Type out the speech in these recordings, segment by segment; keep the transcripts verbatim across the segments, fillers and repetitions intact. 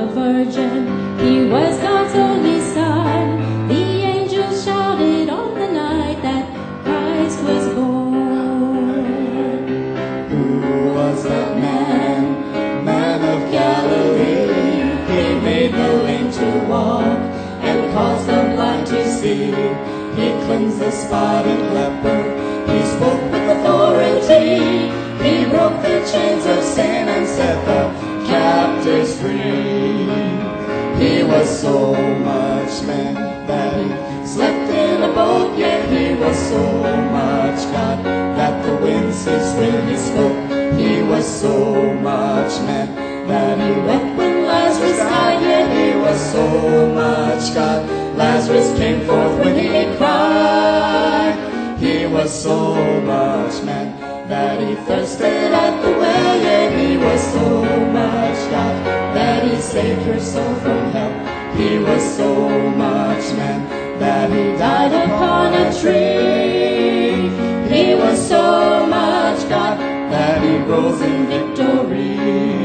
a virgin. He was God's only Son. The angels shouted on the night that Christ was born. Who was that man, man of Galilee? He made the lame to walk and caused the blind to see. He cleansed the spotted leper. He spoke with authority. He broke the chains of sin and set the captives free. He was so much man that he slept in a boat, yet he was so much God that the wind ceased when he spoke. He was so much man that he wept when Lazarus died, yet he was so much God. Lazarus came forth when he cried. He was so much man that he thirsted at the well, yet he was so much God that he saved her soul from hell. He was so much man that he died upon a tree. He was so much God that he rose in victory.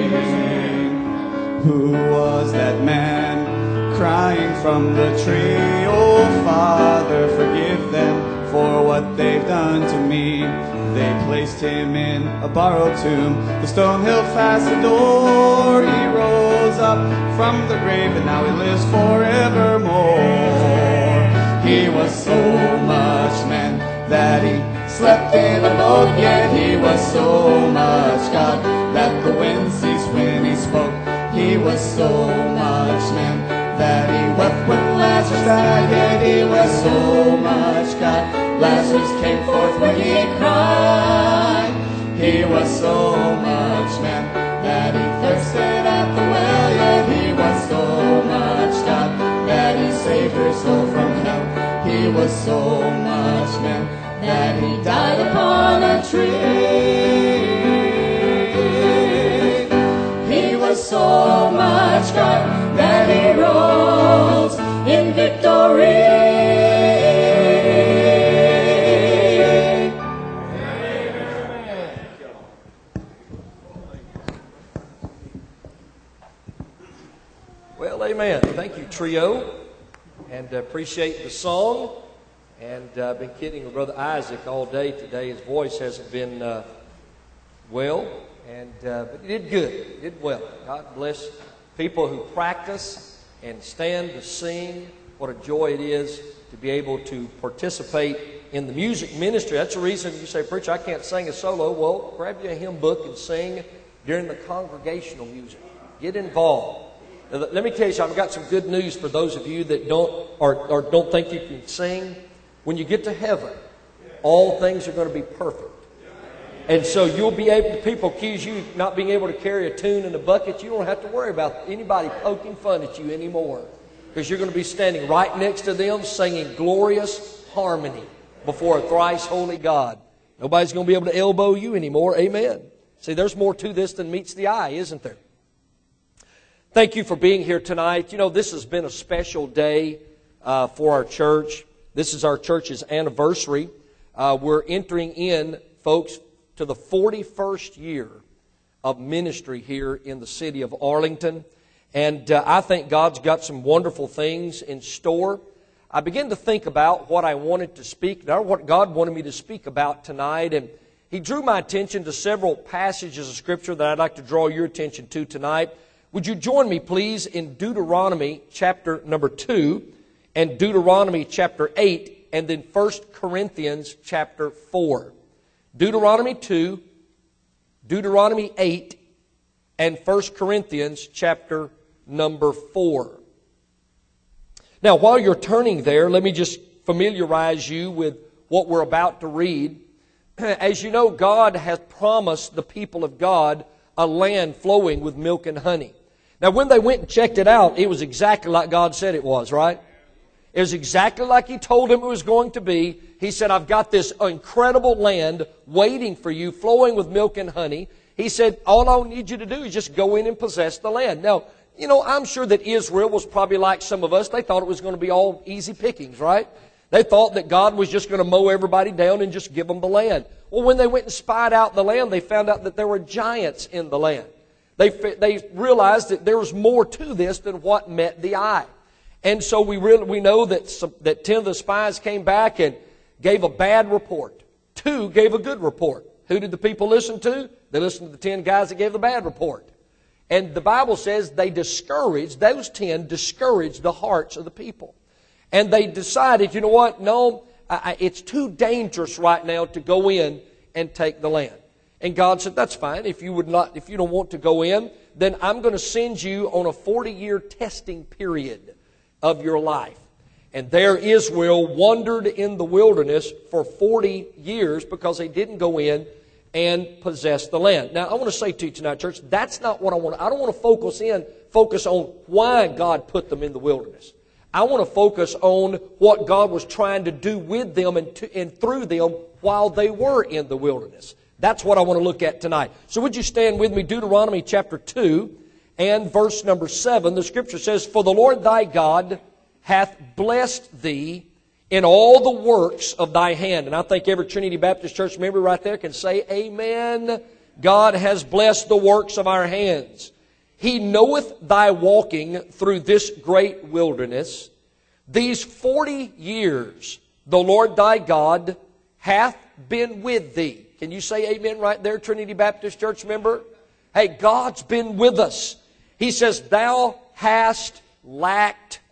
Who was that man crying from the tree? Oh, Father, forgive them for what they've done to me. They placed him in a borrowed tomb. The stone held fast the door. He rose up from the grave, and now he lives forevermore. He was so much man that he slept in a boat, yet he was so much God that the wind ceased when he spoke. He was so much man that he wept when Lazarus died, yet he was so much God. Lazarus came forth when he cried. He was so much man that he thirsted at the well, yet he was so much God that he saved her soul from hell. He was so much man that he died upon a tree. He was so much God that he rose in victory. Well, amen. Thank you, trio, and uh, appreciate the song. And uh, I've been kidding with Brother Isaac all day today. His voice hasn't been uh, well, and uh, but he did good. He did well. God bless people who practice and stand to sing. What a joy it is to be able to participate in the music ministry. That's the reason you say, Preacher, I can't sing a solo. Well, grab you a hymn book and sing during the congregational music. Get involved. Now, let me tell you something. I've got some good news for those of you that don't or, or don't think you can sing. When you get to heaven, all things are going to be perfect. And so you'll be able, people accuse you of not being able to carry a tune in a bucket. You don't have to worry about anybody poking fun at you anymore. Because you're going to be standing right next to them singing glorious harmony before a thrice holy God. Nobody's going to be able to elbow you anymore. Amen. See, there's more to this than meets the eye, isn't there? Thank you for being here tonight. You know, this has been a special day uh, for our church. This is our church's anniversary. Uh, we're entering in, folks, to the forty-first year of ministry here in the city of Arlington. And uh, I think God's got some wonderful things in store. I began to think about what I wanted to speak, or what God wanted me to speak about tonight. And He drew my attention to several passages of Scripture that I'd like to draw your attention to tonight. Would you join me, please, in Deuteronomy chapter number two, and Deuteronomy chapter eight, and then First Corinthians chapter four. Deuteronomy two, Deuteronomy eight, and First Corinthians chapter number four. Now, while you're turning there, let me just familiarize you with what we're about to read. As you know, God has promised the people of God a land flowing with milk and honey. Now, when they went and checked it out, it was exactly like God said it was, right? It was exactly like He told them it was going to be. He said, I've got this incredible land waiting for you, flowing with milk and honey. He said, all I need you to do is just go in and possess the land. Now, you know, I'm sure that Israel was probably like some of us. They thought it was going to be all easy pickings, right? They thought that God was just going to mow everybody down and just give them the land. Well, when they went and spied out the land, they found out that there were giants in the land. They, they realized that there was more to this than what met the eye. And so we really, we know that, some, that ten of the spies came back and gave a bad report. Two gave a good report. Who did the people listen to? They listened to the ten guys that gave the bad report. And the Bible says they discouraged, those ten discouraged the hearts of the people. And they decided, you know what, no, I, it's too dangerous right now to go in and take the land. And God said, that's fine. If you would not, if you don't want to go in, then I'm going to send you on a forty-year testing period of your life. And there Israel wandered in the wilderness for forty years because they didn't go in and possess the land. Now, I want to say to you tonight, church, that's not what I want. I don't want to focus in, focus on why God put them in the wilderness. I want to focus on what God was trying to do with them and, to, and through them while they were in the wilderness. That's what I want to look at tonight. So would you stand with me, Deuteronomy chapter two and verse number seven. The Scripture says, For the Lord thy God hath blessed thee in all the works of thy hand. And I think every Trinity Baptist Church member right there can say, Amen. God has blessed the works of our hands. He knoweth thy walking through this great wilderness. These forty years the Lord thy God hath been with thee. Can you say amen right there, Trinity Baptist Church member? Hey, God's been with us. He says, Thou hast lacked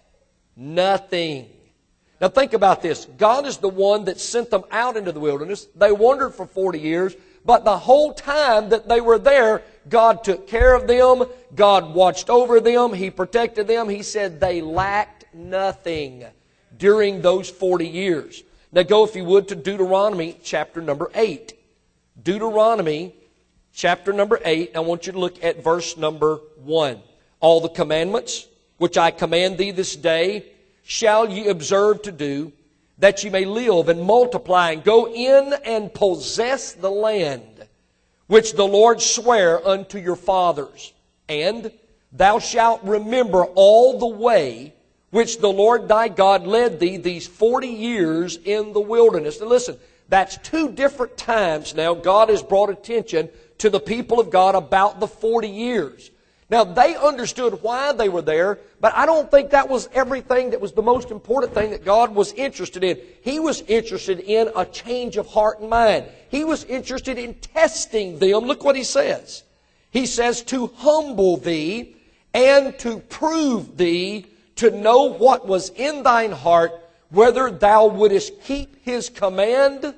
nothing. Now think about this. God is the one that sent them out into the wilderness. They wandered for forty years, but the whole time that they were there, God took care of them. God watched over them. He protected them. He said they lacked nothing during those forty years. Now go, if you would, to Deuteronomy chapter number eight. Deuteronomy chapter number eight. I want you to look at verse number one. All the commandments which I command thee this day shall ye observe to do, that ye may live and multiply, and go in and possess the land which the Lord sware unto your fathers. And thou shalt remember all the way which the Lord thy God led thee these forty years in the wilderness. Now listen, that's two different times now God has brought attention to the people of God about the forty years. Now, they understood why they were there, but I don't think that was everything that was the most important thing that God was interested in. He was interested in a change of heart and mind. He was interested in testing them. Look what He says. He says, to humble thee and to prove thee, to know what was in thine heart, whether thou wouldest keep His command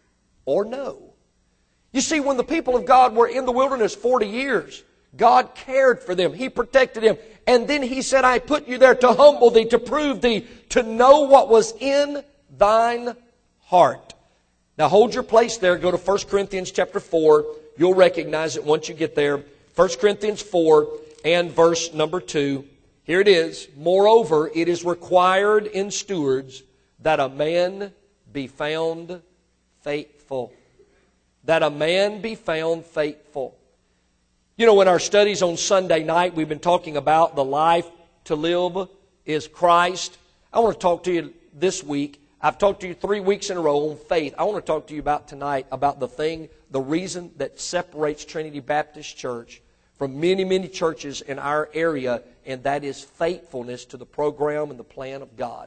or no. You see, when the people of God were in the wilderness forty years, God cared for them. He protected them. And then He said, I put you there to humble thee, to prove thee, to know what was in thine heart. Now hold your place there. Go to First Corinthians chapter four. You'll recognize it once you get there. First Corinthians four and verse number two. Here it is. Moreover, it is required in stewards that a man be found faithful. That a man be found faithful. You know, in our studies on Sunday night, we've been talking about the life to live is Christ. I want to talk to you this week. I've talked to you three weeks in a row on faith. I want to talk to you about tonight about the thing, the reason that separates Trinity Baptist Church from many, many churches in our area, and that is faithfulness to the program and the plan of God.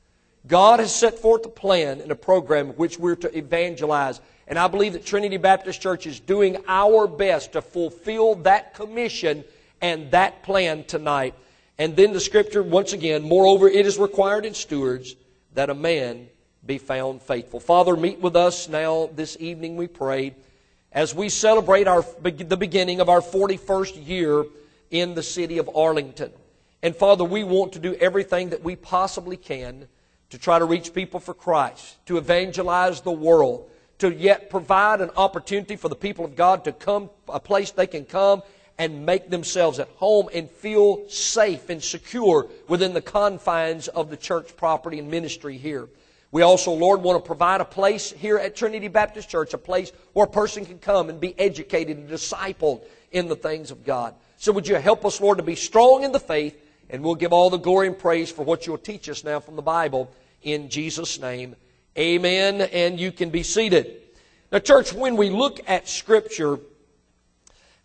God has set forth a plan and a program in which we're to evangelize. And I believe that Trinity Baptist Church is doing our best to fulfill that commission and that plan tonight. And then the Scripture, once again, moreover, it is required in stewards that a man be found faithful. Father, meet with us now this evening, we pray, as we celebrate our, the beginning of our forty-first year in the city of Arlington. And Father, we want to do everything that we possibly can to try to reach people for Christ, to evangelize the world, to yet provide an opportunity for the people of God to come, a place they can come and make themselves at home and feel safe and secure within the confines of the church property and ministry here. We also, Lord, want to provide a place here at Trinity Baptist Church, a place where a person can come and be educated and discipled in the things of God. So would you help us, Lord, to be strong in the faith, and we'll give all the glory and praise for what you'll teach us now from the Bible in Jesus' name. Amen, and you can be seated. Now, church, when we look at Scripture,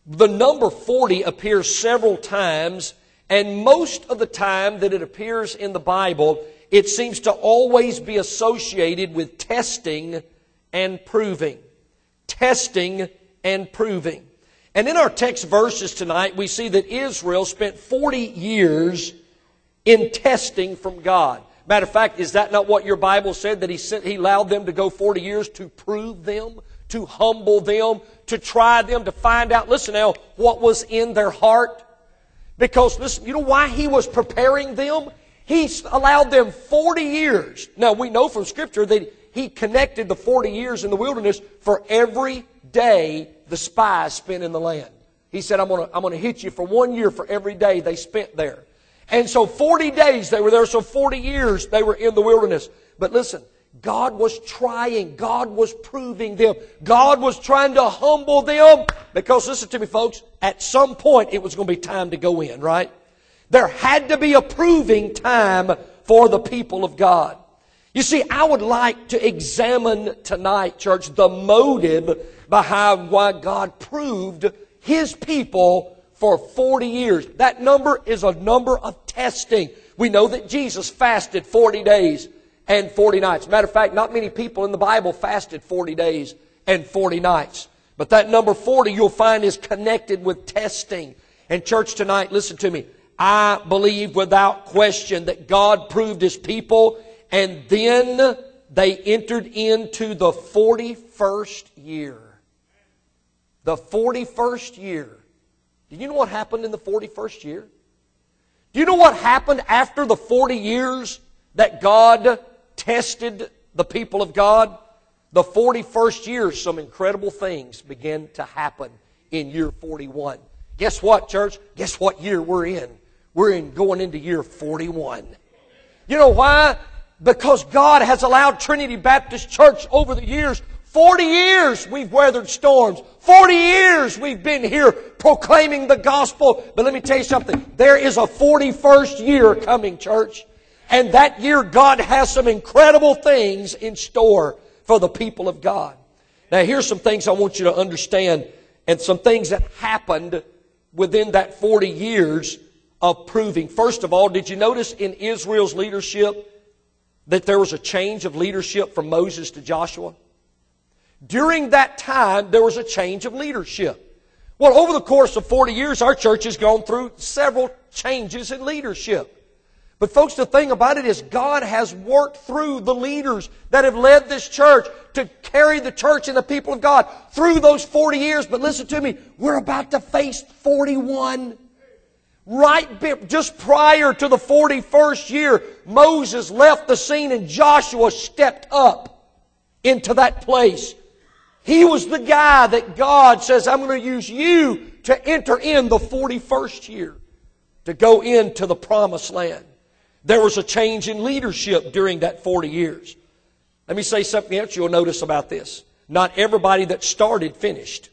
The number forty appears several times, and most of the time that it appears in the Bible, it seems to always be associated with testing and proving. Testing and proving. And in our text verses tonight, we see that Israel spent forty years in testing from God. Matter of fact, is that not what your Bible said? That He sent, He allowed them to go forty years to prove them, to humble them, to try them, to find out, listen now, what was in their heart? Because, listen, you know why He was preparing them? He allowed them forty years. Now, we know from Scripture that He connected the forty years in the wilderness for every day the spies spent in the land. He said, I'm going to I'm going to hit you for one year for every day they spent there. And so forty days they were there, so forty years they were in the wilderness. But listen, God was trying. God was proving them. God was trying to humble them. Because, listen to me folks, at some point it was going to be time to go in, right? There had to be a proving time for the people of God. You see, I would like to examine tonight, church, the motive behind why God proved His people for forty years. That number is a number of testing. We know that Jesus fasted forty days and forty nights. Matter of fact, not many people in the Bible fasted forty days and forty nights. But that number forty you'll find is connected with testing. And church tonight, listen to me. I believe without question that God proved His people, and then they entered into the forty-first year. The forty-first year. Do you know what happened in the forty-first year? Do you know what happened after the forty years that God tested the people of God? The forty-first year, some incredible things began to happen in year forty-one. Guess what, church? Guess what year we're in? We're in going into year forty-one. You know why? Because God has allowed Trinity Baptist Church over the years, forty years we've weathered storms. forty years we've been here proclaiming the gospel. But let me tell you something. There is a forty-first year coming, church. And that year God has some incredible things in store for the people of God. Now here's some things I want you to understand, and some things that happened within that forty years of proving. First of all, did you notice in Israel's leadership that there was a change of leadership from Moses to Joshua? During that time, there was a change of leadership. Well, over the course of forty years, our church has gone through several changes in leadership. But folks, the thing about it is God has worked through the leaders that have led this church to carry the church and the people of God through those forty years. But listen to me, we're about to face forty-one. Right just prior to the forty-first year, Moses left the scene and Joshua stepped up into that place. He was the guy that God says, I'm going to use you to enter in the forty-first year, to go into the promised land. There was a change in leadership during that forty years. Let me say something else you'll notice about this. Not everybody that started finished.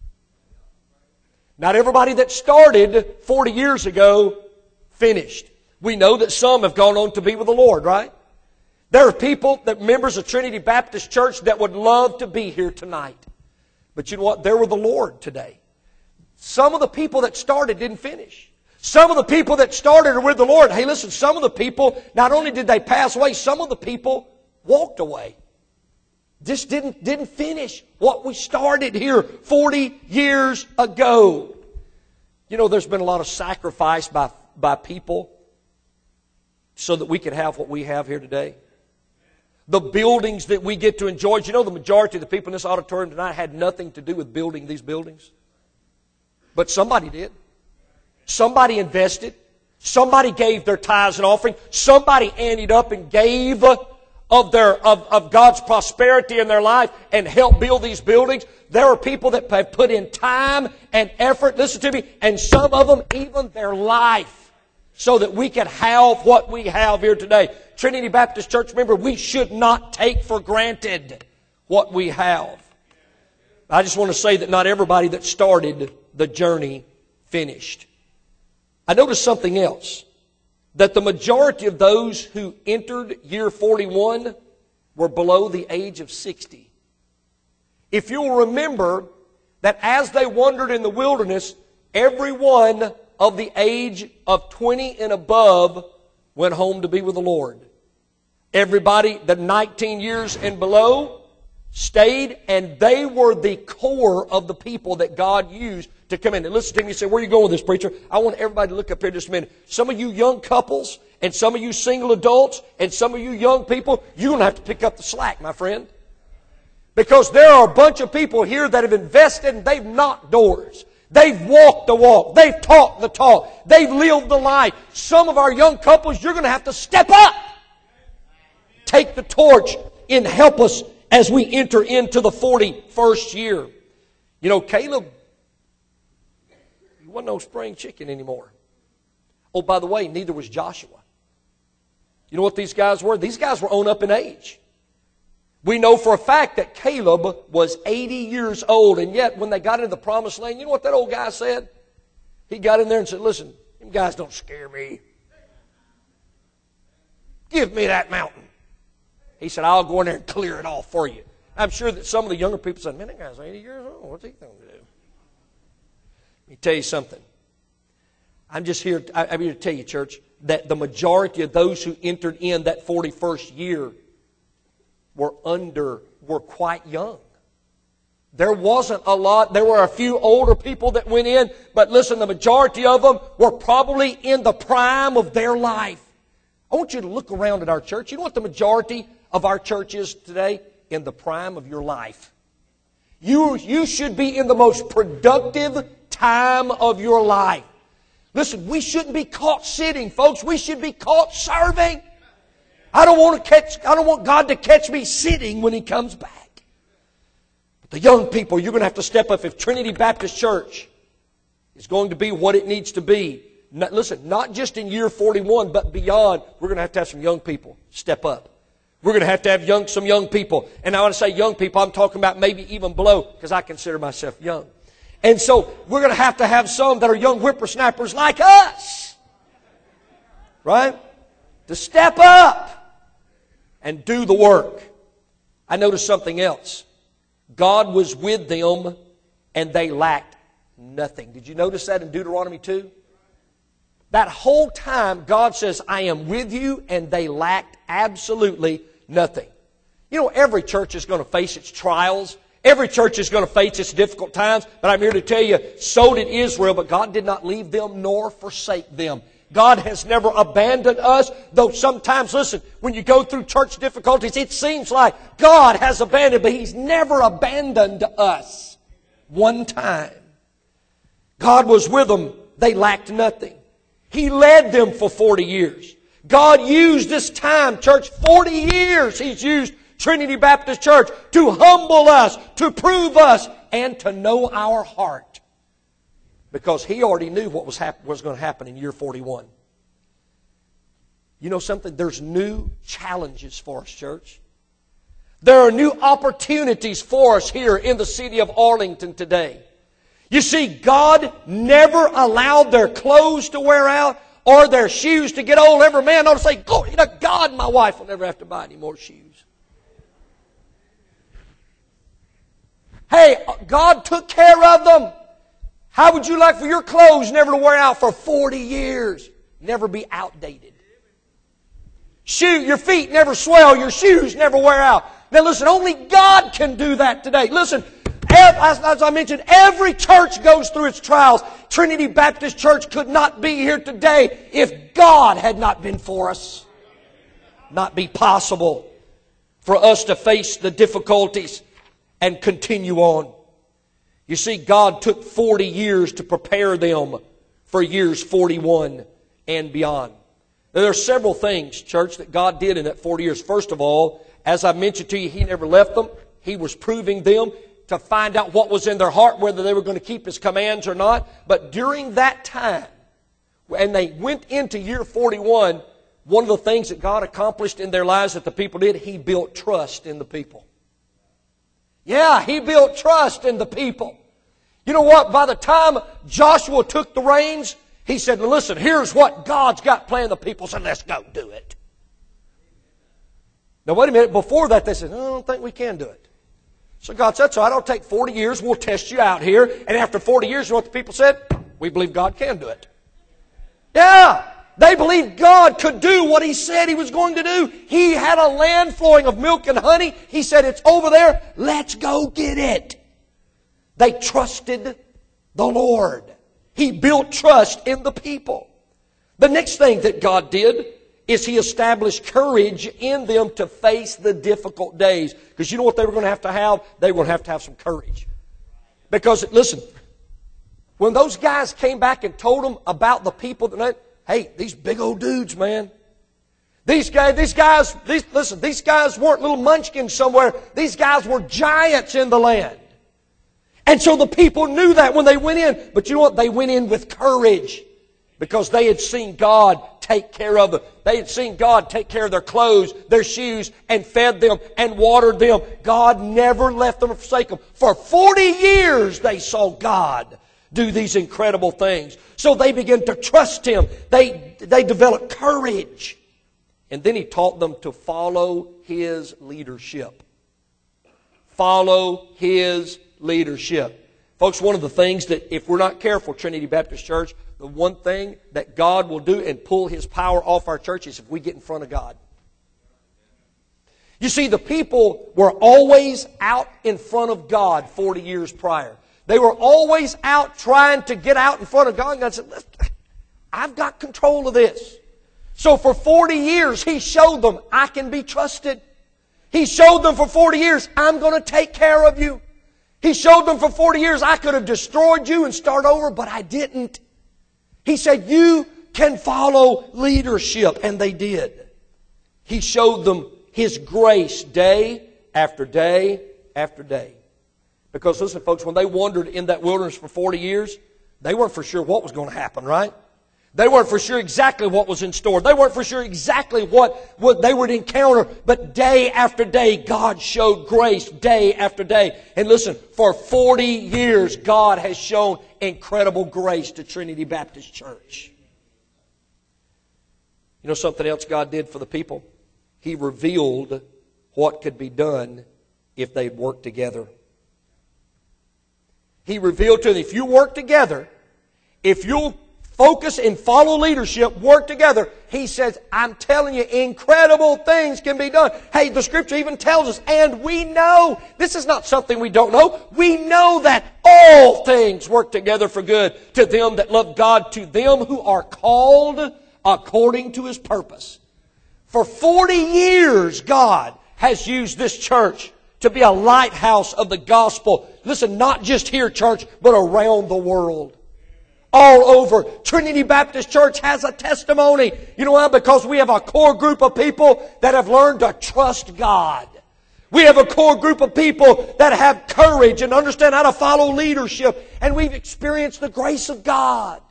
Not everybody that started forty years ago finished. We know that some have gone on to be with the Lord, right? There are people, that members of Trinity Baptist Church, that would love to be here tonight. But you know what? They're with the Lord today. Some of the people that started didn't finish. Some of the people that started are with the Lord. Hey, listen, some of the people, not only did they pass away, some of the people walked away. Just didn't, didn't finish what we started here forty years ago. You know, there's been a lot of sacrifice by, by people so that we could have what we have here today. The buildings that we get to enjoy. You know, the majority of the people in this auditorium tonight had nothing to do with building these buildings. But somebody did. Somebody invested. Somebody gave their tithes and offering. Somebody anteed up and gave of their of, of God's prosperity in their life and helped build these buildings. There are people that have put in time and effort, listen to me, and some of them even their life, so that we can have what we have here today. Trinity Baptist Church, remember, we should not take for granted what we have. I just want to say that not everybody that started the journey finished. I noticed something else. That the majority of those who entered year forty-one were below the age of sixty. If you'll remember that as they wandered in the wilderness, everyone of the age of twenty and above went home to be with the Lord. Everybody that nineteen years and below stayed, and they were the core of the people that God used to come in. And listen to me, you say, where are you going with this, preacher? I want everybody to look up here just a minute. Some of you young couples, and some of you single adults, and some of you young people, you're going to have to pick up the slack, my friend. Because there are a bunch of people here that have invested and they've knocked doors. They've walked the walk. They've talked the talk. They've lived the life. Some of our young couples, you're going to have to step up. Take the torch and help us as we enter into the forty-first year. You know, Caleb, he wasn't no spring chicken anymore. Oh, by the way, neither was Joshua. You know what these guys were? These guys were on up in age. We know for a fact that Caleb was eighty years old, and yet when they got into the promised land, you know what that old guy said? He got in there and said, listen, them guys don't scare me. Give me that mountain. He said, I'll go in there and clear it all for you. I'm sure that some of the younger people said, man, that guy's eighty years old. What's he going to do? Let me tell you something. I'm just here, I'm here to tell you, church, that the majority of those who entered in that forty-first year were under, were quite young. There wasn't a lot. There were a few older people that went in, but listen, the majority of them were probably in the prime of their life. I want you to look around at our church. You know what the majority of our church is today? In the prime of your life. You, you should be in the most productive time of your life. Listen, we shouldn't be caught sitting, folks. We should be caught serving. I don't want to catch, I don't want God to catch me sitting when He comes back. But the young people, you're going to have to step up. If Trinity Baptist Church is going to be what it needs to be, not, listen, not just in year forty-one, but beyond, we're going to have to have some young people step up. We're going to have to have young, some young people. And I want to say young people, I'm talking about maybe even below, because I consider myself young. And so we're going to have to have some that are young whippersnappers like us. Right? To step up and do the work. I noticed something else. God was with them and they lacked nothing. Did you notice that in Deuteronomy two? That whole time God says, I am with you, and they lacked absolutely nothing. You know, every church is going to face its trials. Every church is going to face its difficult times. But I'm here to tell you, so did Israel, but God did not leave them nor forsake them. God has never abandoned us, though sometimes, listen, when you go through church difficulties, it seems like God has abandoned, but He's never abandoned us one time. God was with them. They lacked nothing. He led them for forty years. God used this time, church, forty years He's used Trinity Baptist Church to humble us, to prove us, and to know our heart. Because He already knew what was, hap- was going to happen in year forty-one. You know something? There's new challenges for us, church. There are new opportunities for us here in the city of Arlington today. You see, God never allowed their clothes to wear out or their shoes to get old. Every man ought to say, glory to God, my wife will never have to buy any more shoes. Hey, God took care of them. How would you like for your clothes never to wear out for forty years? Never be outdated. Shoe, your feet never swell. Your shoes never wear out. Now listen, only God can do that today. Listen, as I mentioned, every church goes through its trials. Trinity Baptist Church could not be here today if God had not been for us. Not be possible for us to face the difficulties and continue on. You see, God took forty years to prepare them for years forty-one and beyond. Now, there are several things, church, that God did in that forty years. First of all, as I mentioned to you, He never left them. He was proving them to find out what was in their heart, whether they were going to keep His commands or not. But during that time, and they went into year forty-one, one of the things that God accomplished in their lives that the people did, He built trust in the people. Yeah, He built trust in the people. You know what? By the time Joshua took the reins, he said, listen, here's what God's got planned. The people said, let's go do it. Now, wait a minute. Before that, they said, I don't think we can do it. So God said, so it'll take forty years. We'll test you out here. And after forty years, you know what the people said? We believe God can do it. Yeah. They believed God could do what He said He was going to do. He had a land flowing of milk and honey. He said, it's over there. Let's go get it. They trusted the Lord. He built trust in the people. The next thing that God did is He established courage in them to face the difficult days. Because you know what they were going to have to have? They were going to have to have some courage. Because, listen, when those guys came back and told them about the people that, hey, these big old dudes, man. These guys, these guys, these, listen, these guys weren't little munchkins somewhere. These guys were giants in the land. And so the people knew that when they went in. But you know what? They went in with courage. Because they had seen God take care of them. They had seen God take care of their clothes, their shoes, and fed them and watered them. God never left them or forsake them. For forty years they saw God do these incredible things. So they began to trust Him. They, they developed courage. And then He taught them to follow His leadership. Follow His leadership. Folks, one of the things that if we're not careful, Trinity Baptist Church, the one thing that God will do and pull His power off our church is if we get in front of God. You see, the people were always out in front of God forty years prior. They were always out trying to get out in front of God. And God said, I've got control of this. So for forty years, He showed them, I can be trusted. He showed them for forty years, I'm going to take care of you. He showed them for forty years, I could have destroyed you and start over, but I didn't. He said, you can follow leadership. And they did. He showed them His grace day after day after day. Because listen, folks, when they wandered in that wilderness for forty years, they weren't for sure what was going to happen, right? They weren't for sure exactly what was in store. They weren't for sure exactly what, what they would encounter. But day after day, God showed grace day after day. And listen, for forty years, God has shown incredible grace to Trinity Baptist Church. You know something else God did for the people? He revealed what could be done if they'd work together. He revealed to them, if you work together, if you'll focus and follow leadership, work together, He says, I'm telling you, incredible things can be done. Hey, the Scripture even tells us, and we know, this is not something we don't know, we know that all things work together for good to them that love God, to them who are called according to His purpose. For forty years, God has used this church to be a lighthouse of the gospel. Listen, not just here, church, but around the world. All over. Trinity Baptist Church has a testimony. You know why? Because we have a core group of people that have learned to trust God. We have a core group of people that have courage and understand how to follow leadership. And we've experienced the grace of God.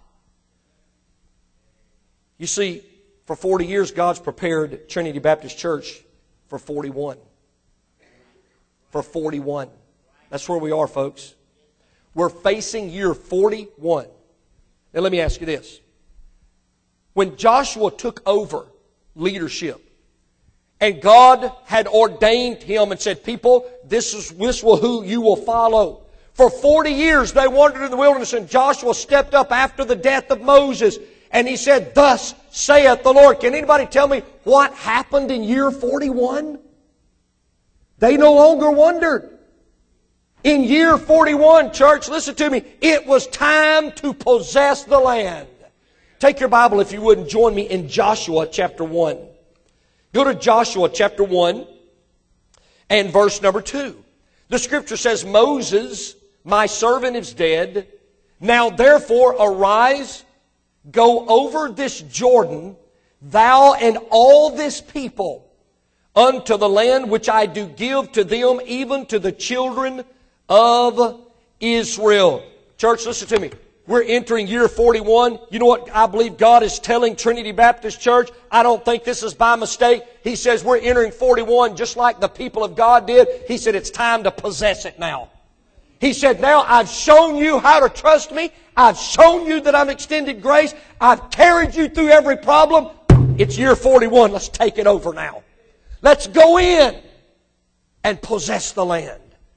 You see, for forty years, God's prepared Trinity Baptist Church for forty-one. For forty-one. That's where we are, folks. We're facing year forty-one. Now let me ask you this. When Joshua took over leadership, and God had ordained him and said, people, this is this will who you will follow. For forty years they wandered in the wilderness, and Joshua stepped up after the death of Moses, and he said, thus saith the Lord. Can anybody tell me what happened in year forty-one? They no longer wandered. In year forty-one, church, listen to me, it was time to possess the land. Take your Bible, if you would, and join me in Joshua chapter one. Go to Joshua chapter one and verse number two. The Scripture says, Moses, my servant, is dead. Now therefore arise, go over this Jordan, thou and all this people, unto the land which I do give to them, even to the children of Israel. Church, listen to me. We're entering year forty-one. You know what I believe God is telling Trinity Baptist Church? I don't think this is by mistake. He says we're entering forty-one just like the people of God did. He said it's time to possess it now. He said, now I've shown you how to trust me. I've shown you that I'm extended grace. I've carried you through every problem. It's year forty-one. Let's take it over now. Let's go in and possess the land.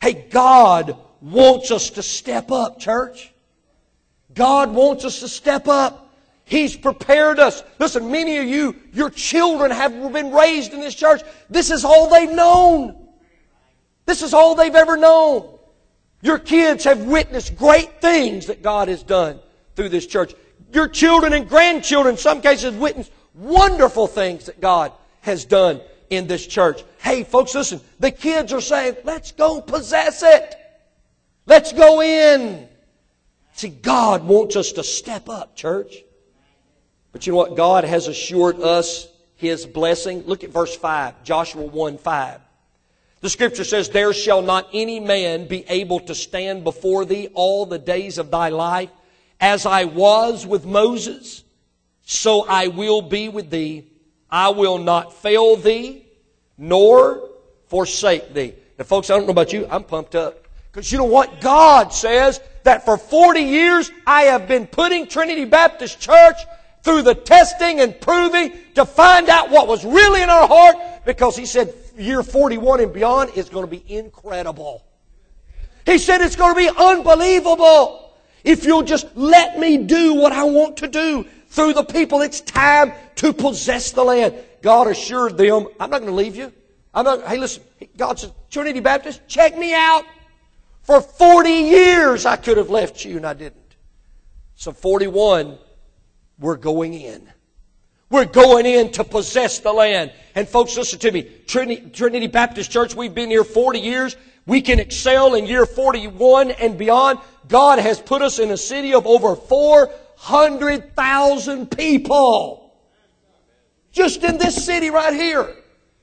Hey, God wants us to step up, church. God wants us to step up. He's prepared us. Listen, many of you, your children have been raised in this church. This is all they've known. This is all they've ever known. Your kids have witnessed great things that God has done through this church. Your children and grandchildren, in some cases, have witnessed wonderful things that God has done in this church. Hey, folks, listen. The kids are saying, let's go possess it. Let's go in. See, God wants us to step up, church. But you know what? God has assured us His blessing. Look at verse five, Joshua one five. The Scripture says, there shall not any man be able to stand before thee all the days of thy life. As I was with Moses, so I will be with thee. I will not fail thee, nor forsake thee. Now, folks, I don't know about you. I'm pumped up. Because you know what? God says that for forty years I have been putting Trinity Baptist Church through the testing and proving to find out what was really in our heart, because He said year forty-one and beyond is going to be incredible. He said it's going to be unbelievable. If you'll just let me do what I want to do through the people, it's time to possess the land. God assured them, I'm not going to leave you. I'm not, hey, listen, God says, Trinity Baptist, check me out. For forty years I could have left you and I didn't. So forty-one, we're going in. We're going in to possess the land. And folks, listen to me. Trinity, Trinity Baptist Church, we've been here forty years. We can excel in year forty-one and beyond. God has put us in a city of over four hundred thousand people. Just in this city right here.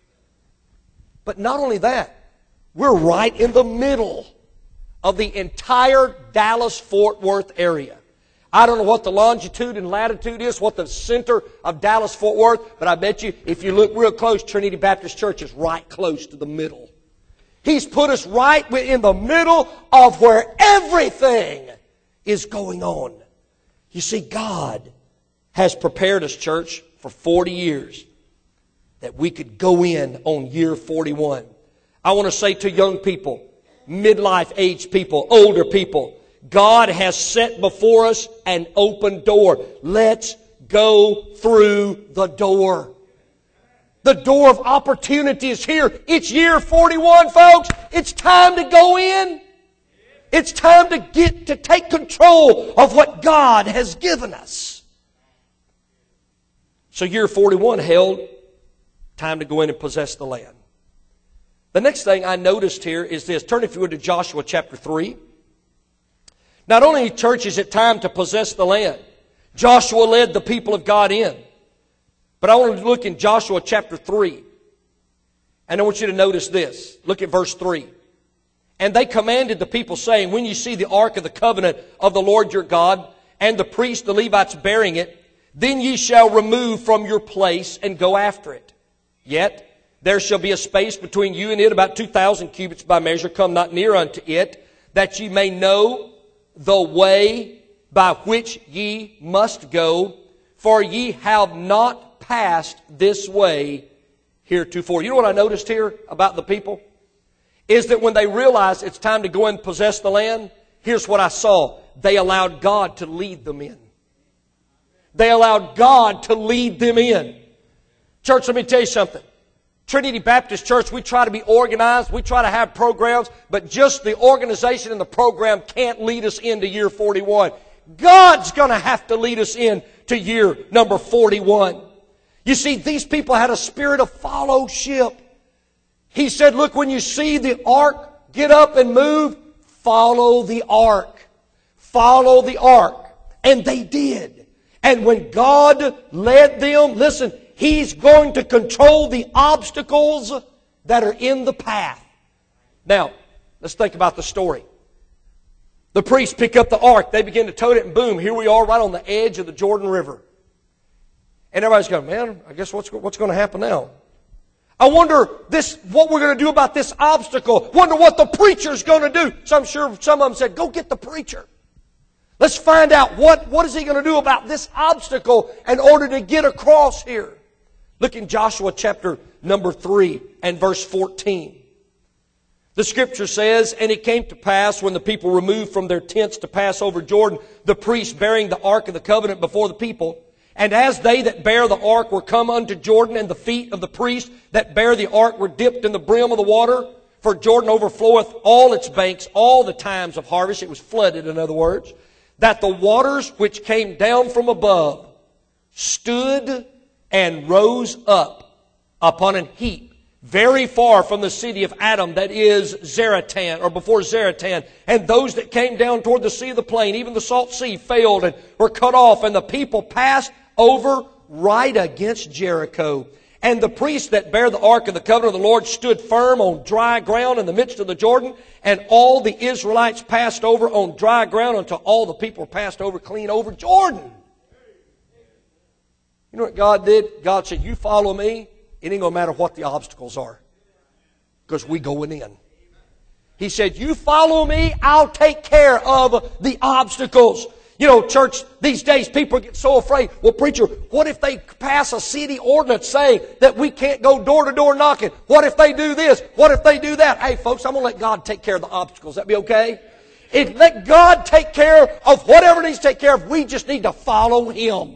But not only that, we're right in the middle of the entire Dallas-Fort Worth area. I don't know what the longitude and latitude is, what the center of Dallas-Fort Worth, but I bet you if you look real close, Trinity Baptist Church is right close to the middle. He's put us right in the middle of where everything is going on. You see, God has prepared us, church, for forty years that we could go in on year forty-one. I want to say to young people, midlife age people, older people, God has set before us an open door. Let's go through the door. The door of opportunity is here. It's year forty-one, folks. It's time to go in. It's time to get to take control of what God has given us. So year forty-one held, time to go in and possess the land. The next thing I noticed here is this. Turn, if you would, to Joshua chapter three. Not only, church, is it time to possess the land. Joshua led the people of God in. But I want to look in Joshua chapter three. And I want you to notice this. Look at verse three. And they commanded the people, saying, when you see the ark of the covenant of the Lord your God, and the priests, the Levites, bearing it, then ye shall remove from your place and go after it. Yet there shall be a space between you and it, about two thousand cubits by measure. Come not near unto it, that ye may know the way by which ye must go, for ye have not passed this way heretofore. You know what I noticed here about the people? Is that when they realized it's time to go and possess the land, here's what I saw. They allowed God to lead them in. They allowed God to lead them in. Church, let me tell you something. Trinity Baptist Church, we try to be organized. We try to have programs. But just the organization and the program can't lead us into year forty-one. God's going to have to lead us in to year number forty-one. You see, these people had a spirit of fellowship. He said, look, when you see the ark, get up and move. Follow the ark. Follow the ark. And they did. And when God led them, listen, He's going to control the obstacles that are in the path. Now, let's think about the story. The priests pick up the ark. They begin to tote it, and boom, here we are right on the edge of the Jordan River. And everybody's going, man, I guess what's, what's going to happen now? I wonder this, what we're going to do about this obstacle. Wonder what the preacher's going to do. So I'm sure some of them said, go get the preacher. Let's find out what, what is he going to do about this obstacle in order to get across here. Look in Joshua chapter number three and verse fourteen. The Scripture says, and it came to pass when the people removed from their tents to pass over Jordan, the priests bearing the ark of the covenant before the people. And as they that bear the ark were come unto Jordan, and the feet of the priests that bear the ark were dipped in the brim of the water, for Jordan overfloweth all its banks all the times of harvest. It was flooded, in other words. That the waters which came down from above stood and rose up upon an heap very far from the city of Adam, that is Zaratan, or before Zaratan. And those that came down toward the sea of the plain, even the salt sea, failed and were cut off, and the people passed over right against Jericho. And the priests that bear the ark of the covenant of the Lord stood firm on dry ground in the midst of the Jordan, and all the Israelites passed over on dry ground until all the people passed over clean over Jordan. You know what God did? God said, you follow me, it ain't going to matter what the obstacles are, because we going in. He said, you follow me, I'll take care of the obstacles. You know, church, these days people get so afraid. Well, preacher, what if they pass a city ordinance saying that we can't go door to door knocking? What if they do this? What if they do that? Hey, folks, I'm going to let God take care of the obstacles. That be okay? If let God take care of whatever needs to take care of, we just need to follow Him.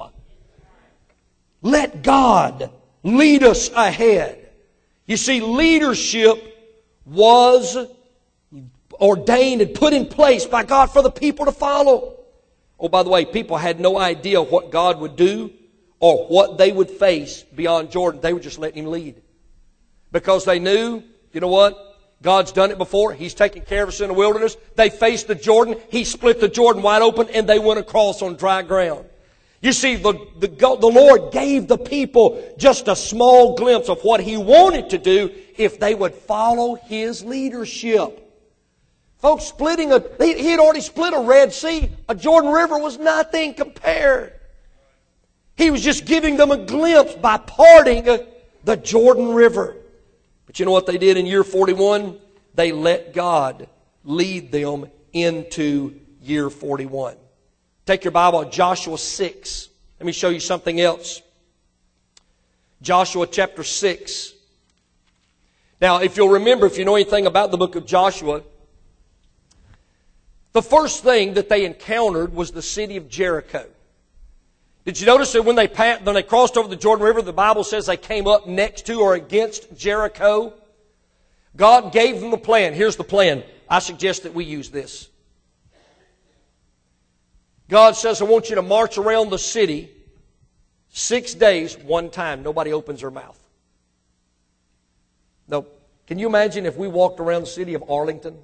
Let God lead us ahead. You see, leadership was ordained and put in place by God for the people to follow. Oh, by the way, people had no idea what God would do or what they would face beyond Jordan. They were just letting Him lead. Because they knew, you know what? God's done it before. He's taken care of us in the wilderness. They faced the Jordan. He split the Jordan wide open, and they went across on dry ground. You see, the, the, the Lord gave the people just a small glimpse of what He wanted to do if they would follow His leadership. Folks, splitting a, he, he had already split a Red Sea. A Jordan River was nothing compared. He was just giving them a glimpse by parting the Jordan River. But you know what they did in year forty-one? They let God lead them into year forty-one. Take your Bible, Joshua six. Let me show you something else. Joshua chapter six. Now, if you'll remember, if you know anything about the book of Joshua, the first thing that they encountered was the city of Jericho. Did you notice that when they, when they crossed over the Jordan River, the Bible says they came up next to or against Jericho? God gave them the plan. Here's the plan. I suggest that we use this. God says, I want you to march around the city six days, one time. Nobody opens their mouth. No. Can you imagine if we walked around the city of Arlington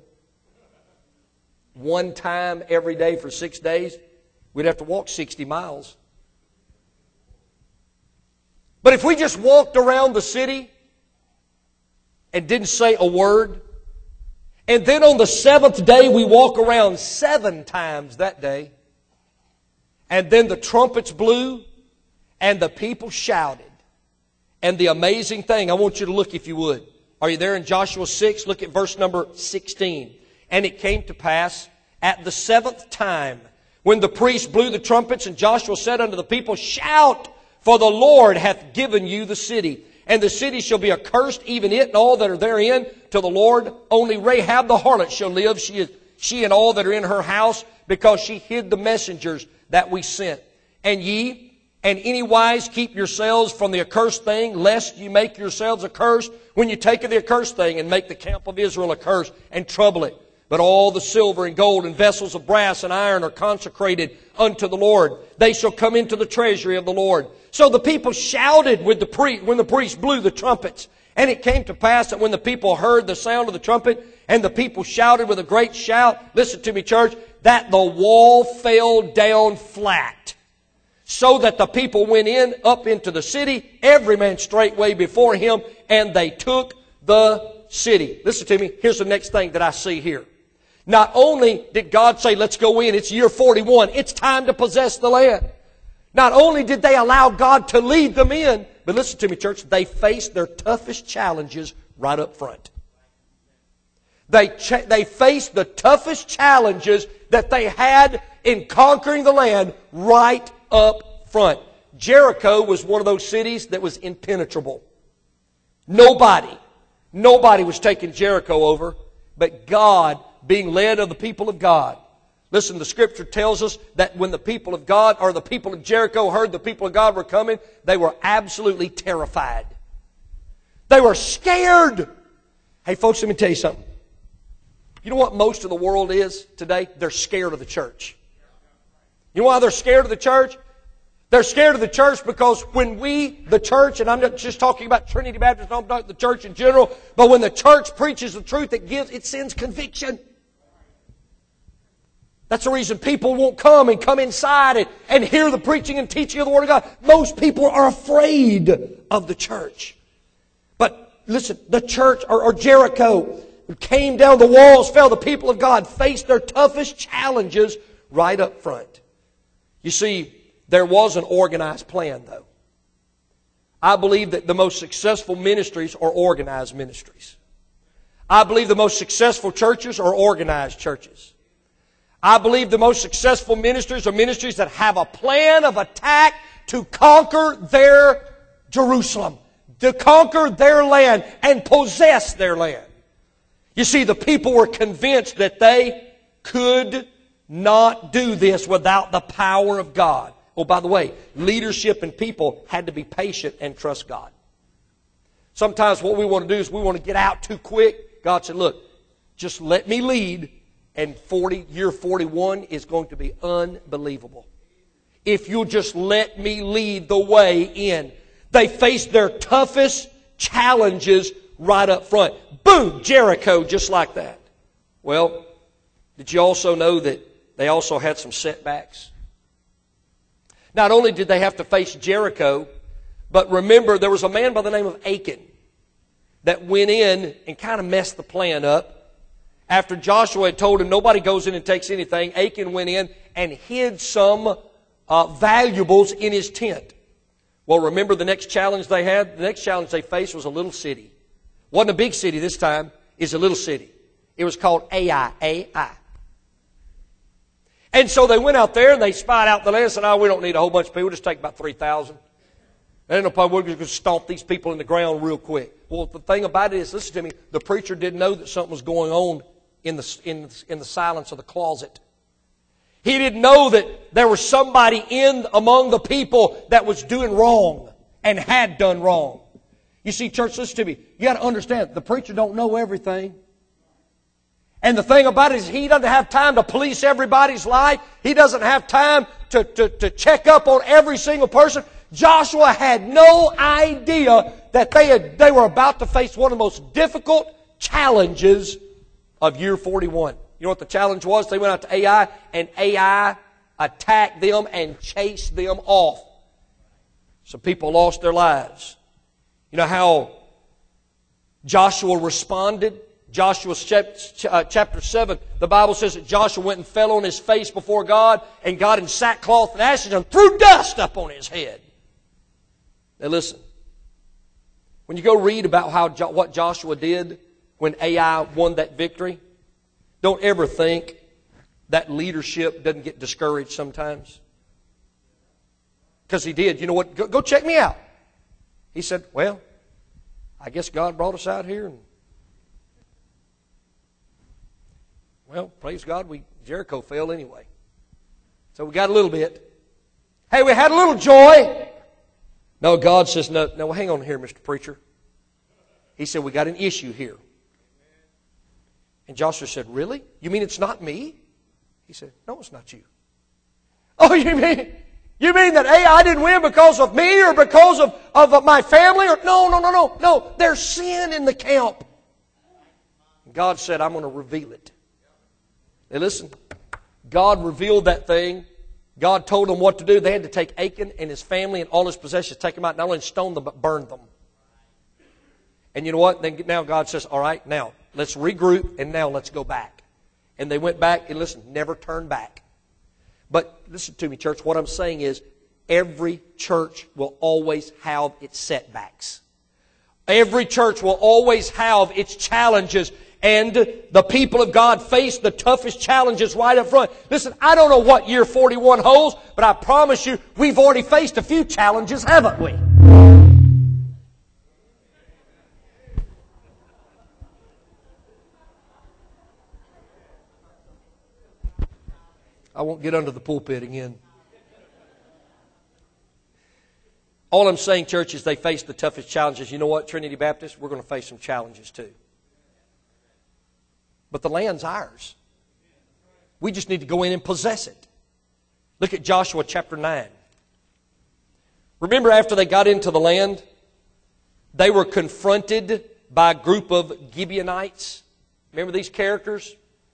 one time every day for six days? We'd have to walk sixty miles. But if we just walked around the city and didn't say a word, and then on the seventh day we walk around seven times that day, and then the trumpets blew, and the people shouted. And the amazing thing, I want you to look if you would. Are you there in Joshua six? Look at verse number sixteen. And it came to pass at the seventh time, when the priests blew the trumpets, and Joshua said unto the people, shout, for the Lord hath given you the city. And the city shall be accursed, even it and all that are therein, till the Lord. Only Rahab the harlot shall live, she, is, she and all that are in her house, because she hid the messengers that we sent. And ye, and anywise keep yourselves from the accursed thing, lest ye make yourselves accursed when you take of the accursed thing, and make the camp of Israel accursed, and trouble it. But all the silver and gold and vessels of brass and iron are consecrated unto the Lord. They shall come into the treasury of the Lord. So the people shouted with the priest, when the priest blew the trumpets. And it came to pass that when the people heard the sound of the trumpet, and the people shouted with a great shout, listen to me, church, that the wall fell down flat. So that the people went in, up into the city, every man straightway before him, and they took the city. Listen to me, here's the next thing that I see here. Not only did God say, let's go in, it's year forty-one, it's time to possess the land. Not only did they allow God to lead them in, but listen to me, church, they faced their toughest challenges right up front. They, ch- they faced the toughest challenges that they had in conquering the land right up front. Jericho was one of those cities that was impenetrable. Nobody, nobody was taking Jericho over. but God being led of the people of God. Listen, the Scripture tells us that when the people of God, or the people of Jericho, heard the people of God were coming, they were absolutely terrified. They were scared. Hey folks, let me tell you something. You know what most of the world is today? They're scared of the church. You know why they're scared of the church? They're scared of the church because when we, the church, and I'm not just talking about Trinity Baptist, I'm talking about the church in general, but when the church preaches the truth, it gives, it sends conviction. That's the reason people won't come and come inside and, and hear the preaching and teaching of the Word of God. Most people are afraid of the church. But listen, the church, or, or Jericho, came down the walls, fell. The people of God faced their toughest challenges right up front. You see, there was an organized plan, though. I believe that the most successful ministries are organized ministries. I believe the most successful churches are organized churches. I believe the most successful ministries are ministries that have a plan of attack to conquer their Jerusalem, to conquer their land and possess their land. You see, the people were convinced that they could not do this without the power of God. Oh, by the way, leadership and people had to be patient and trust God. Sometimes what we want to do is we want to get out too quick. God said, look, just let me lead, and forty, year forty-one is going to be unbelievable. If you'll just let me lead the way in. They faced their toughest challenges right up front. Boom! Jericho, just like that. Well, did you also know that they also had some setbacks? Not only did they have to face Jericho, but remember there was a man by the name of Achan that went in and kind of messed the plan up. After Joshua had told him nobody goes in and takes anything, Achan went in and hid some uh, valuables in his tent. Well, remember the next challenge they had? The next challenge they faced was a little city. Wasn't a big city this time. It's a little city. It was called Ai. A I. And so they went out there and they spied out the land and said, oh, we don't need a whole bunch of people. We'll just take about three thousand. Ain't no problem. We're going to stomp these people in the ground real quick. Well, the thing about it is, listen to me, the preacher didn't know that something was going on in the, in, in the silence of the closet. He didn't know that there was somebody in among the people that was doing wrong and had done wrong. You see, church, listen to me. You got to understand, the preacher don't know everything. And the thing about it is he doesn't have time to police everybody's life. He doesn't have time to, to, to check up on every single person. Joshua had no idea that they had, they were about to face one of the most difficult challenges of year forty-one. You know what the challenge was? They went out to Ai, and Ai attacked them and chased them off. Some people lost their lives. You know how Joshua responded? Joshua chapter seven, the Bible says that Joshua went and fell on his face before God and got in sackcloth and ashes and threw dust up on his head. Now listen, when you go read about how what Joshua did when Ai won that victory, don't ever think that leadership doesn't get discouraged sometimes. Because he did. You know what? Go, go check me out. He said, well, I guess God brought us out here and well, praise God, we Jericho fell anyway. So we got a little bit. Hey, we had a little joy. No, God says, no, no, hang on here, Mister Preacher. He said, we got an issue here. And Joshua said, really? You mean it's not me? He said, no, it's not you. Oh, you mean, you mean that Ai didn't win because of me or because of, of my family? Or no, no, no, no, no. There's sin in the camp. And God said, I'm going to reveal it. Now listen, God revealed that thing. God told them what to do. They had to take Achan and his family and all his possessions, take them out, not only stone them, but burn them. And you know what? Then now God says, all right, now let's regroup and now let's go back. And they went back and listen, never turned back. But listen to me, church, what I'm saying is every church will always have its setbacks. Every church will always have its challenges. And the people of God face the toughest challenges right up front. Listen, I don't know what year forty-one holds, but I promise you, we've already faced a few challenges, haven't we? I won't get under the pulpit again. All I'm saying, church, is they face the toughest challenges. You know what, Trinity Baptist? We're going to face some challenges too. But the land's ours. We just need to go in and possess it. Look at Joshua chapter nine. Remember, after they got into the land, they were confronted by a group of Gibeonites. Remember these characters?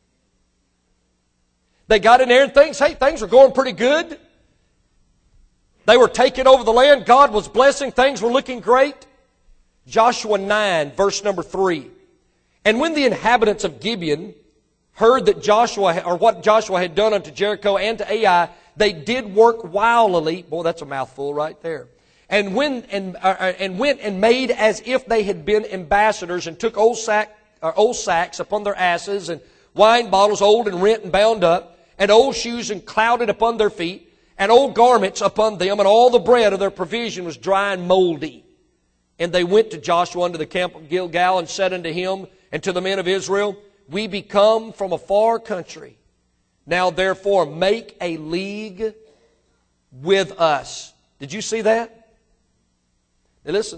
They got in there and things, hey, things were going pretty good. They were taking over the land. God was blessing. Things were looking great. Joshua nine, verse number three. And when the inhabitants of Gibeon heard that Joshua, or what Joshua had done unto Jericho and to Ai, they did work wilily. Boy, that's a mouthful right there. And when and uh, and went and made as if they had been ambassadors, and took old sack or old sacks upon their asses, and wine bottles old and rent and bound up, and old shoes and clouded upon their feet, and old garments upon them, and all the bread of their provision was dry and moldy. And they went to Joshua unto the camp of Gilgal, and said unto him and to the men of Israel, We be come from a far country. Now therefore make a league with us. Did you see that? Now listen,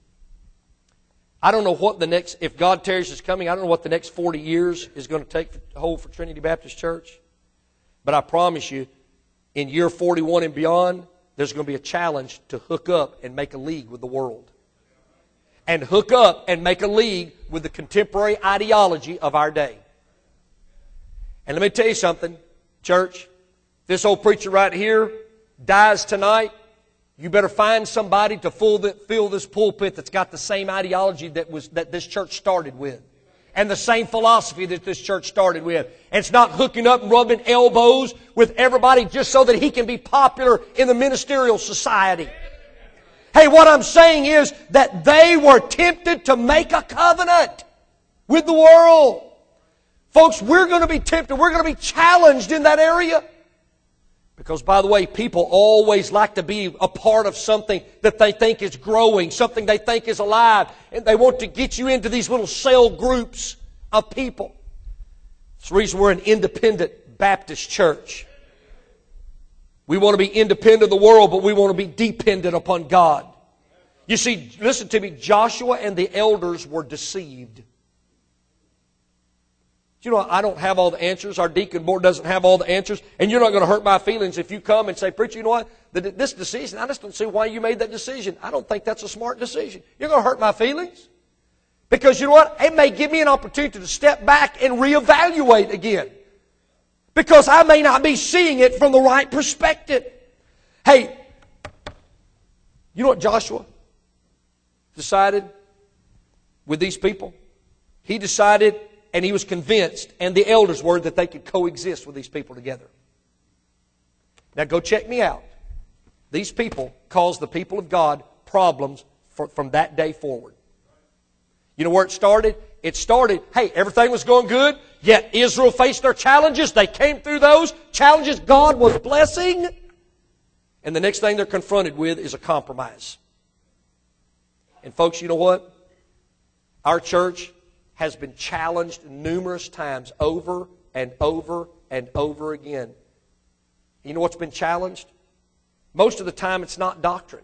I don't know what the next, if God tarries is coming, I don't know what the next forty years is going to take to hold for Trinity Baptist Church. But I promise you, in year forty-one and beyond, there's going to be a challenge to hook up and make a league with the world. And hook up and make a league with the contemporary ideology of our day. And let me tell you something, church. This old preacher right here dies tonight. You better find somebody to fill, the, fill this pulpit that's got the same ideology that was that this church started with. And the same philosophy that this church started with. And it's not hooking up and rubbing elbows with everybody just so that he can be popular in the ministerial society. Hey, what I'm saying is that they were tempted to make a covenant with the world. Folks, we're going to be tempted. We're going to be challenged in that area. Because, by the way, people always like to be a part of something that they think is growing, something they think is alive, and they want to get you into these little cell groups of people. It's the reason we're an independent Baptist church. We want to be independent of the world, but we want to be dependent upon God. You see, listen to me, Joshua and the elders were deceived. You know, I don't have all the answers. Our deacon board doesn't have all the answers. And you're not going to hurt my feelings if you come and say, Preacher, you know what? This decision, I just don't see why you made that decision. I don't think that's a smart decision. You're going to hurt my feelings. Because you know what? It may give me an opportunity to step back and reevaluate again. Because I may not be seeing it from the right perspective. Hey, you know what Joshua decided with these people? He decided, and he was convinced, and the elders were, that they could coexist with these people together. Now go check me out. These people caused the people of God problems for, from that day forward. You know where it started? It started, hey, everything was going good, yet Israel faced their challenges. They came through those challenges. God was blessing. And the next thing they're confronted with is a compromise. And folks, you know what? Our church has been challenged numerous times over and over and over again. You know what's been challenged? Most of the time it's not doctrine.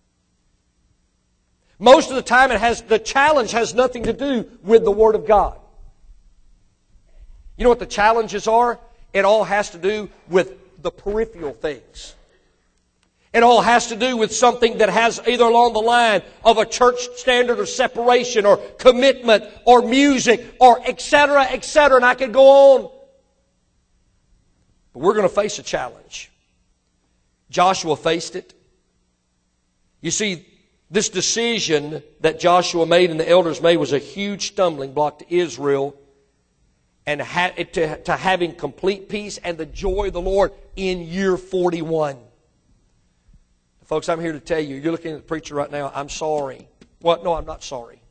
Most of the time it has the challenge has nothing to do with the Word of God. You know what the challenges are? It all has to do with the peripheral things. It all has to do with something that has either along the line of a church standard of separation or commitment or music or et cetera, et cetera. And I could go on. But we're going to face a challenge. Joshua faced it. You see, this decision that Joshua made and the elders made was a huge stumbling block to Israel and ha- to, to having complete peace and the joy of the Lord in year forty-one. Folks, I'm here to tell you, you're looking at the preacher right now, I'm sorry. Well, no, I'm not sorry.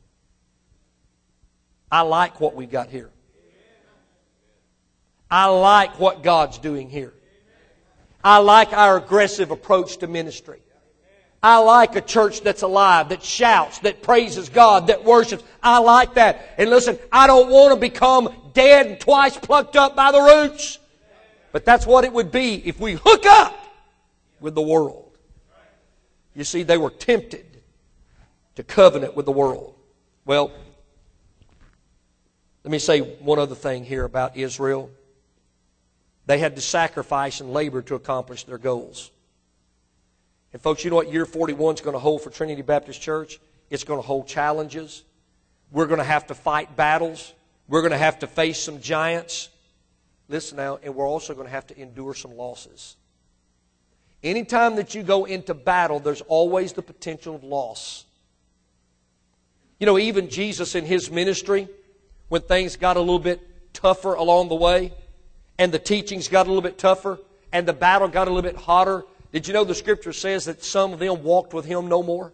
I like what we've got here. I like what God's doing here. I like our aggressive approach to ministry. I like a church that's alive, that shouts, that praises God, that worships. I like that. And listen, I don't want to become dead and twice plucked up by the roots. But that's what it would be if we hook up with the world. You see, they were tempted to covenant with the world. Well, let me say one other thing here about Israel. They had to sacrifice and labor to accomplish their goals. And folks, you know what year forty-one is going to hold for Trinity Baptist Church? It's going to hold challenges. We're going to have to fight battles. We're going to have to face some giants. Listen now, and we're also going to have to endure some losses. Anytime that you go into battle, there's always the potential of loss. You know, even Jesus in His ministry, when things got a little bit tougher along the way, and the teachings got a little bit tougher, and the battle got a little bit hotter, did you know the Scripture says that some of them walked with Him no more?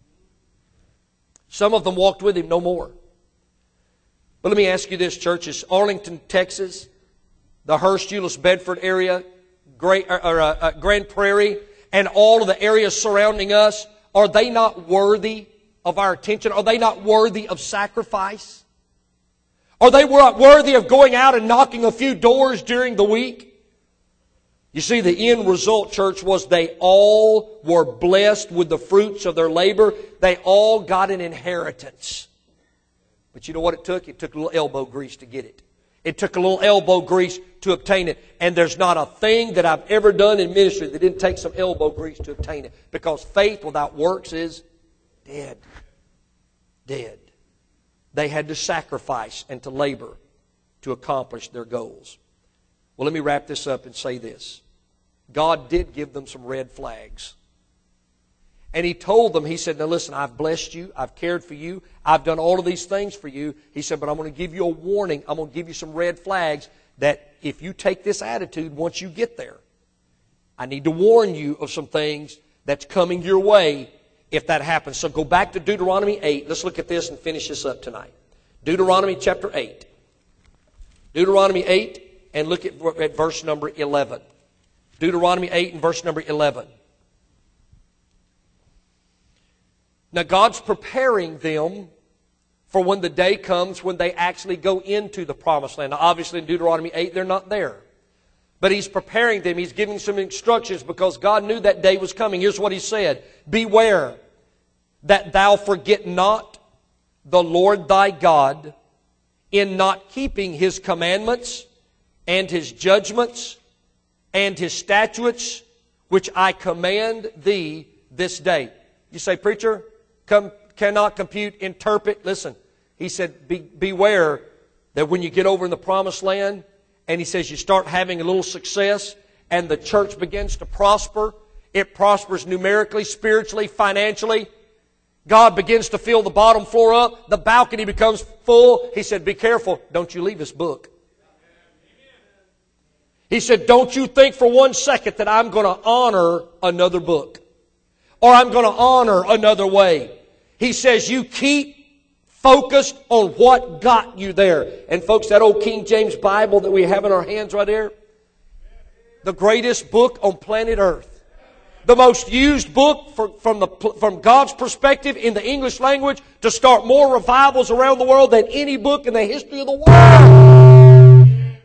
Some of them walked with Him no more. But let me ask you this, churches. Arlington, Texas, the Hurst, Euless, Bedford area, Great, or, or, uh, uh, Grand Prairie, and all of the areas surrounding us, are they not worthy of our attention? Are they not worthy of sacrifice? Are they worthy of going out and knocking a few doors during the week? You see, the end result, church, was they all were blessed with the fruits of their labor. They all got an inheritance. But you know what it took? It took a little elbow grease to get it. It took a little elbow grease to obtain it. And there's not a thing that I've ever done in ministry that didn't take some elbow grease to obtain it. Because faith without works is dead. Dead. They had to sacrifice and to labor to accomplish their goals. Well, let me wrap this up and say this. God did give them some red flags. And He told them, He said, now listen, I've blessed you. I've cared for you. I've done all of these things for you. He said, but I'm going to give you a warning. I'm going to give you some red flags that if you take this attitude once you get there, I need to warn you of some things that's coming your way if that happens. So go back to Deuteronomy eight. Let's look at this and finish this up tonight. Deuteronomy chapter eight. Deuteronomy eight, and look at, at verse number eleven. Deuteronomy eight and verse number eleven. Now God's preparing them for when the day comes when they actually go into the promised land. Now obviously in Deuteronomy eight they're not there. But He's preparing them. He's giving some instructions because God knew that day was coming. Here's what He said. Beware that thou forget not the Lord thy God in not keeping His commandments and His judgments and His statutes which I command thee this day. You say, preacher, come, cannot compute, interpret. Listen, He said, Be, beware that when you get over in the promised land, and He says you start having a little success, and the church begins to prosper, it prospers numerically, spiritually, financially. God begins to fill the bottom floor up. The balcony becomes full. He said, be careful. Don't you leave this book. He said, don't you think for one second that I'm going to honor another book. Or I'm going to honor another way. He says, you keep focused on what got you there. And folks, that old King James Bible that we have in our hands right there, the greatest book on planet Earth. The most used book for, from, the, from God's perspective in the English language to start more revivals around the world than any book in the history of the world.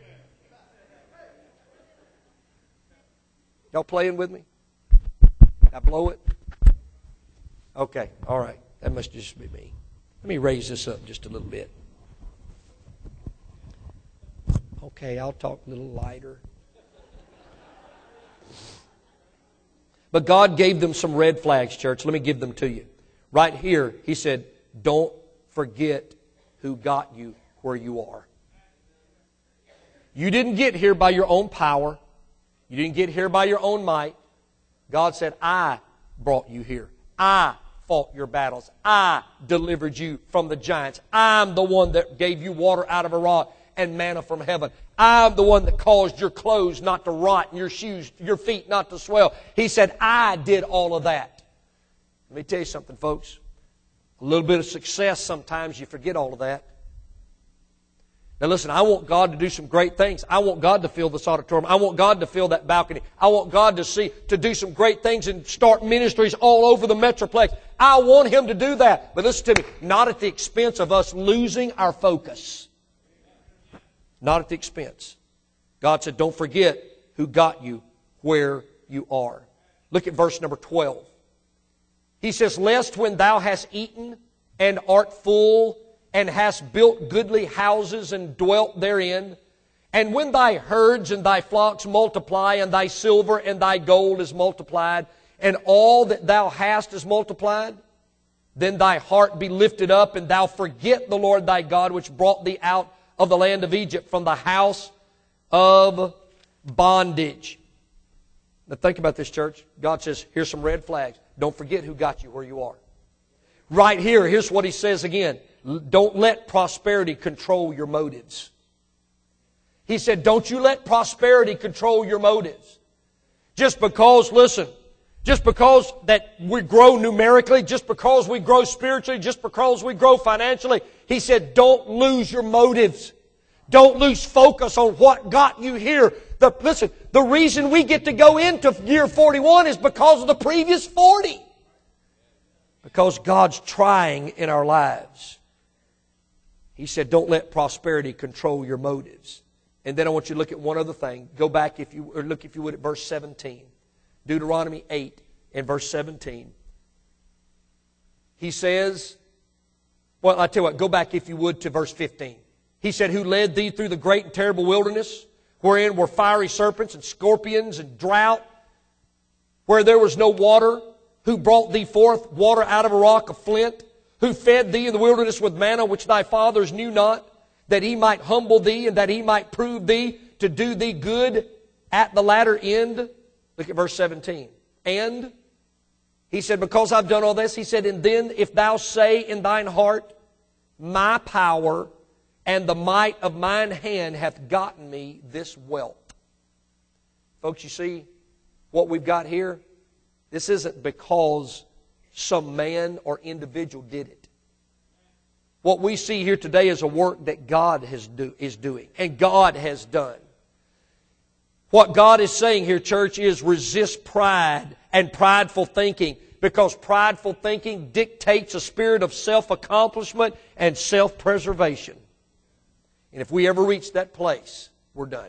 Y'all playing with me? Did I blow it? Okay, all right. That must just be me. Let me raise this up just a little bit. Okay, I'll talk a little lighter. But God gave them some red flags, church. Let me give them to you. Right here, He said, don't forget who got you where you are. You didn't get here by your own power. You didn't get here by your own might. God said, I brought you here. I fought your battles. I delivered you from the giants. I'm the one that gave you water out of a rock and manna from heaven. I'm the one that caused your clothes not to rot and your shoes, your feet not to swell. He said, I did all of that. Let me tell you something, folks. A little bit of success, sometimes you forget all of that. Now listen, I want God to do some great things. I want God to fill this auditorium. I want God to fill that balcony. I want God to see, to do some great things and start ministries all over the Metroplex. I want Him to do that. But listen to me, not at the expense of us losing our focus. Not at the expense. God said, don't forget who got you where you are. Look at verse number twelve. He says, lest when thou hast eaten and art full and hast built goodly houses and dwelt therein, and when thy herds and thy flocks multiply, and thy silver and thy gold is multiplied, and all that thou hast is multiplied, then thy heart be lifted up, and thou forget the Lord thy God, which brought thee out of the land of Egypt from the house of bondage. Now think about this, church. God says, here's some red flags. Don't forget who got you where you are. Right here, here's what He says again. Don't let prosperity control your motives. He said, don't you let prosperity control your motives. Just because, listen, just because that we grow numerically, just because we grow spiritually, just because we grow financially, He said, don't lose your motives. Don't lose focus on what got you here. The, listen, the reason we get to go into year forty-one is because of the previous forty. Because God's trying in our lives. He said, don't let prosperity control your motives. And then I want you to look at one other thing. Go back, if you or look if you would, at verse seventeen. Deuteronomy eight and verse seventeen. He says, well, I tell you what, go back if you would to verse fifteen. He said, who led thee through the great and terrible wilderness, wherein were fiery serpents and scorpions and drought, where there was no water, who brought thee forth water out of a rock of flint, who fed thee in the wilderness with manna which thy fathers knew not, that He might humble thee and that He might prove thee to do thee good at the latter end. Look at verse seventeen. And He said, because I've done all this, He said, and then if thou say in thine heart, my power and the might of mine hand hath gotten me this wealth. Folks, you see what we've got here? This isn't because some man or individual did it. What we see here today is a work that God has do, is doing and God has done. What God is saying here, church, is resist pride and prideful thinking, because prideful thinking dictates a spirit of self-accomplishment and self-preservation. And if we ever reach that place, we're done.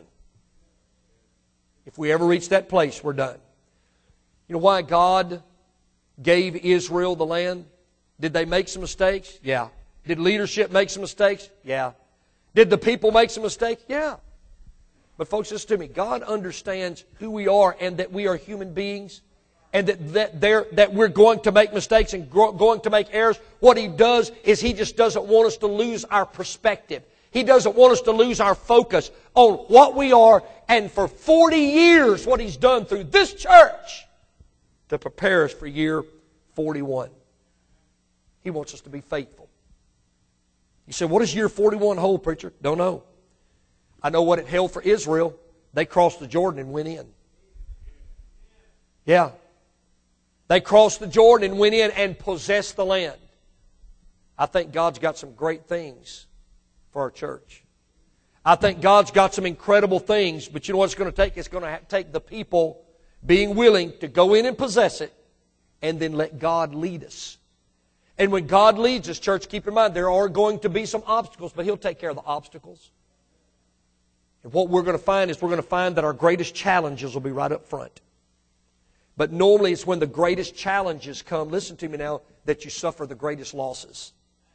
If we ever reach that place, we're done. You know why God gave Israel the land? Did they make some mistakes? Yeah. Did leadership make some mistakes? Yeah. Did the people make some mistakes? Yeah. But folks, listen to me. God understands who we are and that we are human beings and that, that, they're, that we're going to make mistakes and gro- going to make errors. What He does is He just doesn't want us to lose our perspective. He doesn't want us to lose our focus on what we are, and for forty years what He's done through this church to prepare us for year forty-one. He wants us to be faithful. You say, what does year forty-one hold, preacher? Don't know. I know what it held for Israel. They crossed the Jordan and went in. Yeah. They crossed the Jordan and went in and possessed the land. I think God's got some great things for our church. I think God's got some incredible things, but you know what it's going to take? It's going to take the people being willing to go in and possess it and then let God lead us. And when God leads us, church, keep in mind, there are going to be some obstacles, but He'll take care of the obstacles. And what we're going to find is we're going to find that our greatest challenges will be right up front. But normally it's when the greatest challenges come, listen to me now, that you suffer the greatest losses.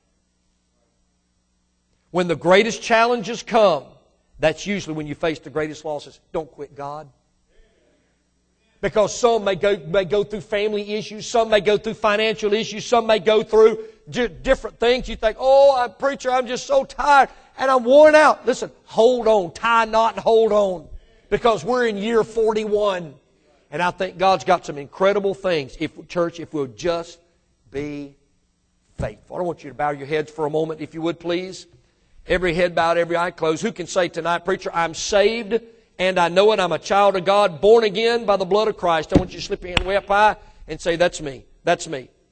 When the greatest challenges come, that's usually when you face the greatest losses. Don't quit God. Because some may go, may go through family issues, some may go through financial issues, some may go through di- different things. You think, oh, I'm preacher, I'm just so tired and I'm worn out. Listen, hold on, tie a knot and hold on. Because we're in year forty-one. And I think God's got some incredible things, if church, if we'll just be faithful. I don't want you to bow your heads for a moment, if you would, please. Every head bowed, every eye closed. Who can say tonight, preacher, I'm saved and I know it. I'm a child of God, born again by the blood of Christ. I want you to slip your hand way up high and say, that's me. That's me.